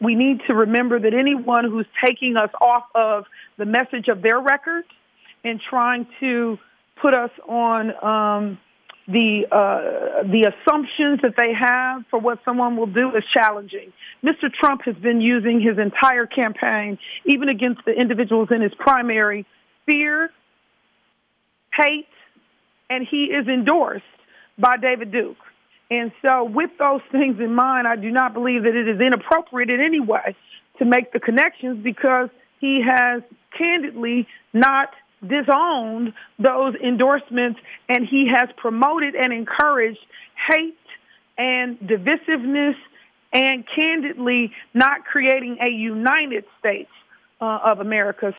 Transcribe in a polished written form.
We need to remember that anyone who's taking us off of the message of their record and trying to put us on the assumptions that they have for what someone will do is challenging. Mr. Trump has been using his entire campaign, even against the individuals in his primary, fear, hate, and he is endorsed by David Duke. And so with those things in mind, I do not believe that it is inappropriate in any way to make the connections, because he has candidly not disowned those endorsements, and he has promoted and encouraged hate and divisiveness and candidly not creating a united States of America.